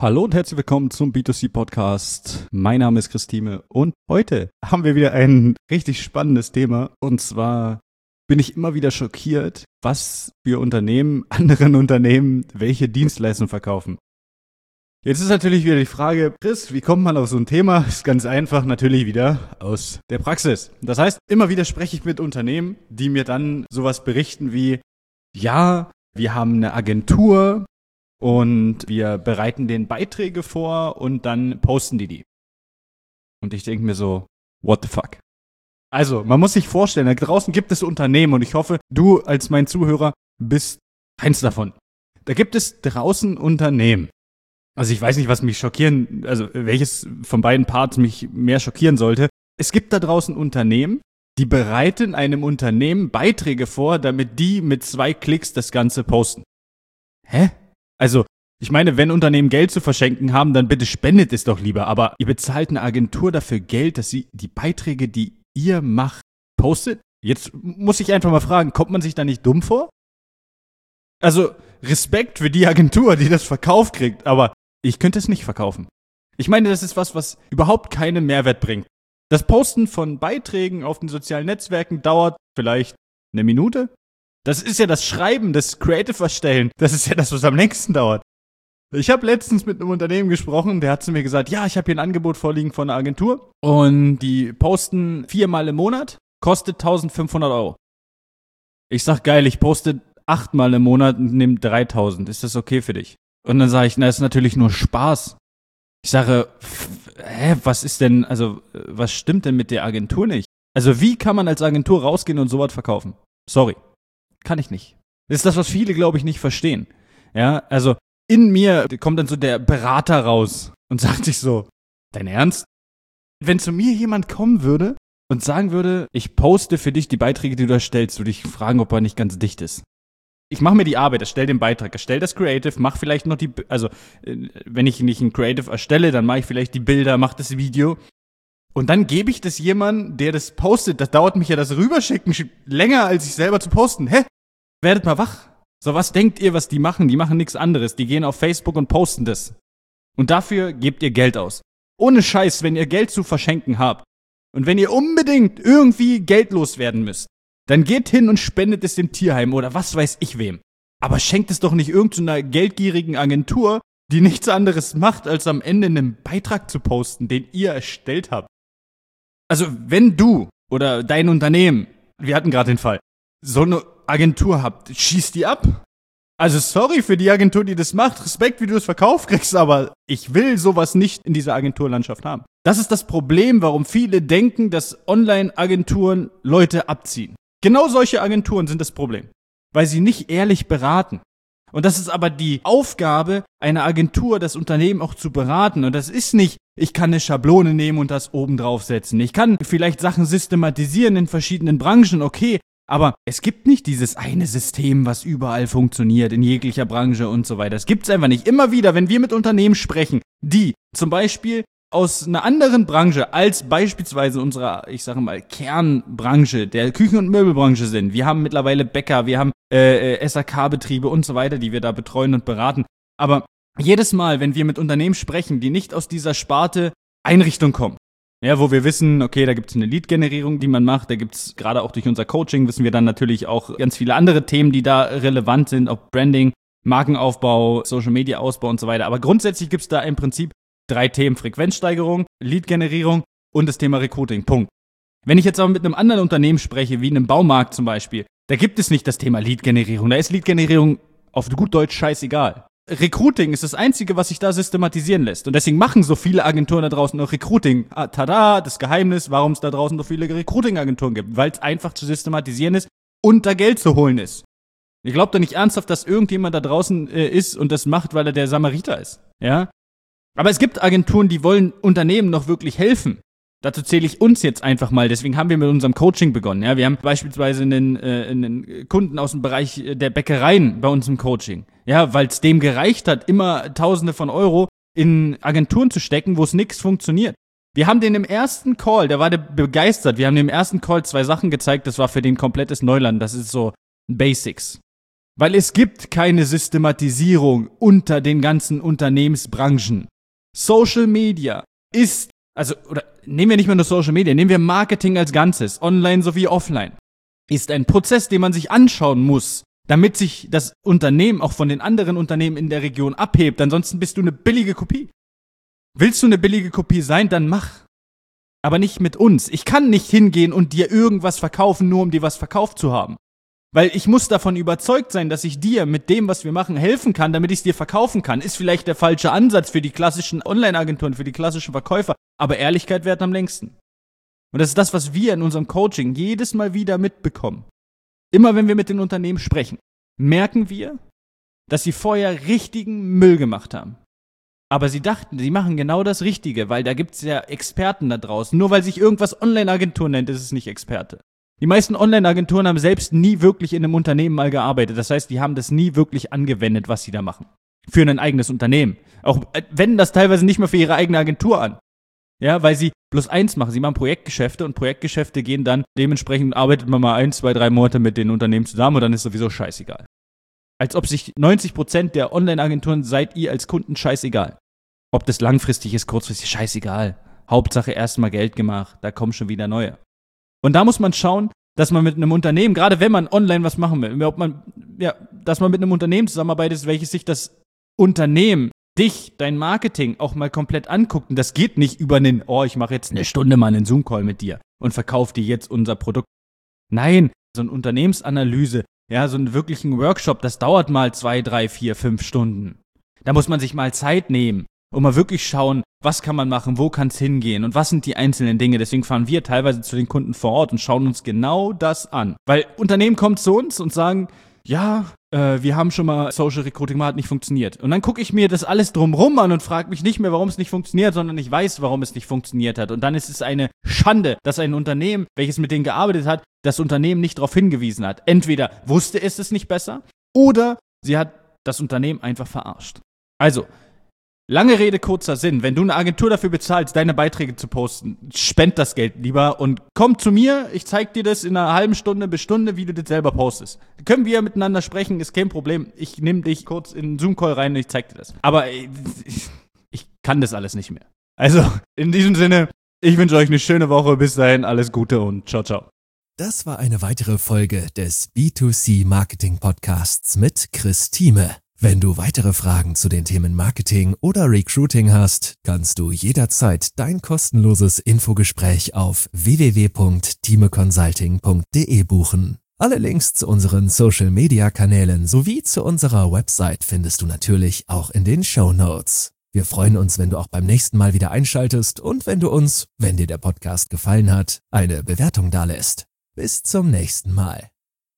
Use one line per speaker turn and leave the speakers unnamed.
Hallo und herzlich willkommen zum B2C-Podcast. Mein Name ist Christine und heute haben wir wieder ein richtig spannendes Thema. Und zwar bin ich immer wieder schockiert, was für Unternehmen, anderen Unternehmen, welche Dienstleistungen verkaufen. Jetzt ist natürlich wieder die Frage, Chris, wie kommt man auf so ein Thema? Ist ganz einfach, natürlich wieder aus der Praxis. Das heißt, immer wieder spreche ich mit Unternehmen, die mir dann sowas berichten wie, ja, wir haben eine Agentur, und wir bereiten denen Beiträge vor und dann posten die. Und ich denke mir so, what the fuck? Also, man muss sich vorstellen, da draußen gibt es Unternehmen und ich hoffe, du als mein Zuhörer bist eins davon. Da gibt es draußen Unternehmen. Also ich weiß nicht, welches von beiden Parts mich mehr schockieren sollte. Es gibt da draußen Unternehmen, die bereiten einem Unternehmen Beiträge vor, damit die mit 2 Klicks das Ganze posten. Hä? Also, ich meine, wenn Unternehmen Geld zu verschenken haben, dann bitte spendet es doch lieber. Aber ihr bezahlt eine Agentur dafür Geld, dass sie die Beiträge, die ihr macht, postet? Jetzt muss ich einfach mal fragen, kommt man sich da nicht dumm vor? Also, Respekt für die Agentur, die das verkauft kriegt, aber ich könnte es nicht verkaufen. Ich meine, das ist was überhaupt keinen Mehrwert bringt. Das Posten von Beiträgen auf den sozialen Netzwerken dauert vielleicht eine Minute. Das ist ja das Schreiben, das Creative Erstellen. Das ist ja das, was am längsten dauert. Ich habe letztens mit einem Unternehmen gesprochen, der hat zu mir gesagt, ja, ich habe hier ein Angebot vorliegen von einer Agentur und die posten 4-mal im Monat, kostet 1.500 €. Ich sag, geil, ich poste 8-mal im Monat und nehme 3.000. Ist das okay für dich? Und dann sage ich, na, ist natürlich nur Spaß. Ich sage, was stimmt denn mit der Agentur nicht? Also wie kann man als Agentur rausgehen und sowas verkaufen? Sorry. Kann ich nicht. Das ist das, was viele, glaube ich, nicht verstehen. Ja, also in mir kommt dann so der Berater raus und sagt sich so, dein Ernst? Wenn zu mir jemand kommen würde und sagen würde, ich poste für dich die Beiträge, die du erstellst, würde ich fragen, ob er nicht ganz dicht ist. Ich mache mir die Arbeit, erstelle den Beitrag, erstelle das Creative, mache vielleicht noch wenn ich nicht ein Creative erstelle, dann mache ich vielleicht die Bilder, mache das Video. Und dann gebe ich das jemandem, der das postet. Das dauert mich ja das Rüberschicken länger, als ich selber zu posten. Hä? Werdet mal wach. So, was denkt ihr, was die machen? Die machen nichts anderes. Die gehen auf Facebook und posten das. Und dafür gebt ihr Geld aus. Ohne Scheiß, wenn ihr Geld zu verschenken habt und wenn ihr unbedingt irgendwie Geld loswerden müsst, dann geht hin und spendet es dem Tierheim oder was weiß ich wem. Aber schenkt es doch nicht irgendeiner geldgierigen Agentur, die nichts anderes macht, als am Ende einen Beitrag zu posten, den ihr erstellt habt. Also, wenn du oder dein Unternehmen, wir hatten gerade den Fall, so eine Agentur habt, schießt die ab. Also sorry für die Agentur, die das macht, Respekt, wie du das verkauft kriegst, aber ich will sowas nicht in dieser Agenturlandschaft haben. Das ist das Problem, warum viele denken, dass Online-Agenturen Leute abziehen. Genau solche Agenturen sind das Problem, weil sie nicht ehrlich beraten. Und das ist aber die Aufgabe einer Agentur, das Unternehmen auch zu beraten. Und das ist nicht, ich kann eine Schablone nehmen und das oben draufsetzen. Ich kann vielleicht Sachen systematisieren in verschiedenen Branchen, okay. Aber es gibt nicht dieses eine System, was überall funktioniert, in jeglicher Branche und so weiter. Das gibt's einfach nicht. Immer wieder, wenn wir mit Unternehmen sprechen, die zum Beispiel aus einer anderen Branche als beispielsweise unserer, ich sage mal, Kernbranche, der Küchen- und Möbelbranche sind. Wir haben mittlerweile Bäcker, wir haben SAK-Betriebe und so weiter, die wir da betreuen und beraten. Aber jedes Mal, wenn wir mit Unternehmen sprechen, die nicht aus dieser Sparte Einrichtung kommen, ja, wo wir wissen, okay, da gibt's eine Lead-Generierung, die man macht, da gibt's gerade auch durch unser Coaching, wissen wir dann natürlich auch ganz viele andere Themen, die da relevant sind, ob Branding, Markenaufbau, Social-Media-Ausbau und so weiter. Aber grundsätzlich gibt's da im Prinzip 3 Themen: Frequenzsteigerung, Lead-Generierung und das Thema Recruiting. Punkt. Wenn ich jetzt aber mit einem anderen Unternehmen spreche, wie einem Baumarkt zum Beispiel, da gibt es nicht das Thema Lead-Generierung. Da ist Lead-Generierung auf gut Deutsch scheißegal. Recruiting ist das Einzige, was sich da systematisieren lässt. Und deswegen machen so viele Agenturen da draußen auch Recruiting. Tada, das Geheimnis, warum es da draußen so viele Recruiting-Agenturen gibt. Weil es einfach zu systematisieren ist und da Geld zu holen ist. Ich glaube doch nicht ernsthaft, dass irgendjemand da draußen ist und das macht, weil er der Samariter ist. Ja? Aber es gibt Agenturen, die wollen Unternehmen noch wirklich helfen. Dazu zähle ich uns jetzt einfach mal. Deswegen haben wir mit unserem Coaching begonnen. Ja, wir haben beispielsweise einen Kunden aus dem Bereich der Bäckereien bei uns im Coaching. Ja, weil es dem gereicht hat, immer Tausende von Euro in Agenturen zu stecken, wo es nichts funktioniert. Wir haben den im ersten Call, der war begeistert. Wir haben dem im ersten Call 2 Sachen gezeigt. Das war für den komplettes Neuland. Das ist so Basics. Weil es gibt keine Systematisierung unter den ganzen Unternehmensbranchen. Social Media ist, oder nehmen wir nicht mehr nur Social Media, nehmen wir Marketing als Ganzes, online sowie offline, ist ein Prozess, den man sich anschauen muss, damit sich das Unternehmen auch von den anderen Unternehmen in der Region abhebt. Ansonsten bist du eine billige Kopie. Willst du eine billige Kopie sein, dann mach. Aber nicht mit uns. Ich kann nicht hingehen und dir irgendwas verkaufen, nur um dir was verkauft zu haben. Weil ich muss davon überzeugt sein, dass ich dir mit dem, was wir machen, helfen kann, damit ich es dir verkaufen kann. Ist vielleicht der falsche Ansatz für die klassischen Online-Agenturen, für die klassischen Verkäufer. Aber Ehrlichkeit währt am längsten. Und das ist das, was wir in unserem Coaching jedes Mal wieder mitbekommen. Immer wenn wir mit den Unternehmen sprechen, merken wir, dass sie vorher richtigen Müll gemacht haben. Aber sie dachten, sie machen genau das Richtige, weil da gibt es ja Experten da draußen. Nur weil sich irgendwas Online-Agentur nennt, ist es nicht Experte. Die meisten Online-Agenturen haben selbst nie wirklich in einem Unternehmen mal gearbeitet. Das heißt, die haben das nie wirklich angewendet, was sie da machen. Für ein eigenes Unternehmen. Auch wenden das teilweise nicht mehr für ihre eigene Agentur an. Ja, weil sie bloß eins machen. Sie machen Projektgeschäfte und Projektgeschäfte gehen dann, dementsprechend arbeitet man mal 1, 2, 3 Monate mit den Unternehmen zusammen und dann ist sowieso scheißegal. Als ob sich 90% der Online-Agenturen seid ihr als Kunden scheißegal. Ob das langfristig ist, kurzfristig, scheißegal. Hauptsache erstmal Geld gemacht, da kommen schon wieder neue. Und da muss man schauen, dass man mit einem Unternehmen, gerade wenn man online was machen will, dass man mit einem Unternehmen zusammenarbeitet, welches sich das Unternehmen, dich, dein Marketing auch mal komplett anguckt. Und das geht nicht über ich mache jetzt eine Stunde mal einen Zoom-Call mit dir und verkaufe dir jetzt unser Produkt. Nein, so eine Unternehmensanalyse, ja, so einen wirklichen Workshop, das dauert mal 2, 3, 4, 5 Stunden. Da muss man sich mal Zeit nehmen. Und mal wirklich schauen, was kann man machen, wo kann es hingehen und was sind die einzelnen Dinge. Deswegen fahren wir teilweise zu den Kunden vor Ort und schauen uns genau das an. Weil Unternehmen kommen zu uns und sagen, ja, wir haben schon mal Social Recruiting, mal hat nicht funktioniert. Und dann gucke ich mir das alles drumrum an und frage mich nicht mehr, warum es nicht funktioniert, sondern ich weiß, warum es nicht funktioniert hat. Und dann ist es eine Schande, dass ein Unternehmen, welches mit denen gearbeitet hat, das Unternehmen nicht darauf hingewiesen hat. Entweder wusste es nicht besser oder sie hat das Unternehmen einfach verarscht. Also, lange Rede, kurzer Sinn. Wenn du eine Agentur dafür bezahlst, deine Beiträge zu posten, spend das Geld lieber und komm zu mir. Ich zeig dir das in einer halben Stunde bis Stunde, wie du das selber postest. Können wir miteinander sprechen, ist kein Problem. Ich nehme dich kurz in einen Zoom-Call rein und ich zeig dir das. Aber ich kann das alles nicht mehr. Also, in diesem Sinne, ich wünsche euch eine schöne Woche. Bis dahin, alles Gute und ciao, ciao.
Das war eine weitere Folge des B2C Marketing Podcasts mit Chris Thieme. Wenn du weitere Fragen zu den Themen Marketing oder Recruiting hast, kannst du jederzeit dein kostenloses Infogespräch auf www.thimeconsulting.de buchen. Alle Links zu unseren Social-Media-Kanälen sowie zu unserer Website findest du natürlich auch in den Shownotes. Wir freuen uns, wenn du auch beim nächsten Mal wieder einschaltest und wenn du uns, wenn dir der Podcast gefallen hat, eine Bewertung dalässt. Bis zum nächsten Mal.